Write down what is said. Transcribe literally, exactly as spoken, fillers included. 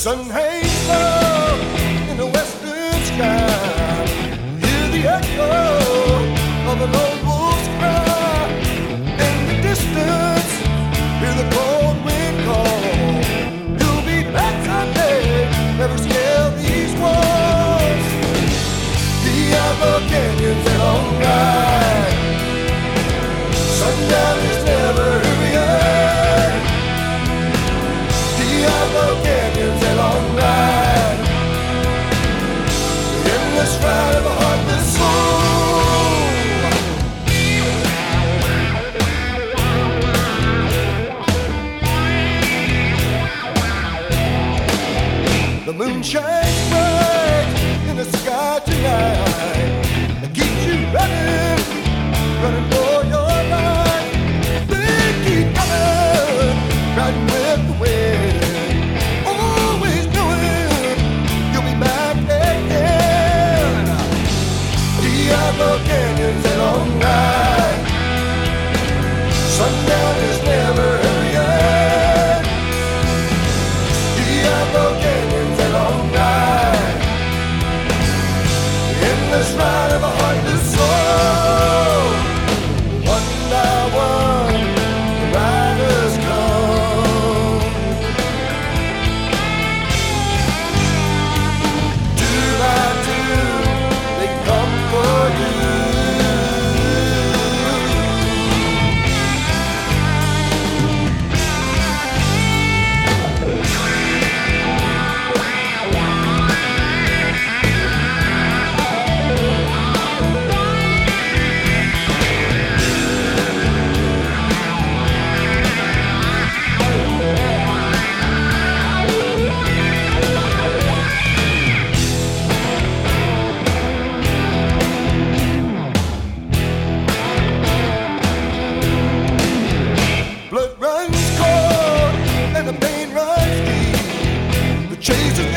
sun hangs low in the western sky. Hear the echo of a lone wolf's cry. In the distance, hear the cold wind call. You'll be back someday, never scale these walls. Diablo Canyon's a long ride. Sundown is never hurrying. Diablo Canyon's a long ride. The endless ride of a heartless soul. The moon shines bright in the sky tonight. It keeps you running, running for your life. They keep coming, riding with the wind. Always knowing you'll be back again. Diablo Canyon's a long ride. Sundown is never hurrying. Diablo Canyon's a long ride. The endless ride of a heartless soul. One by one, the riders come. Two by two, they come for you. Blood runs cold and the pain runs deep. The chase is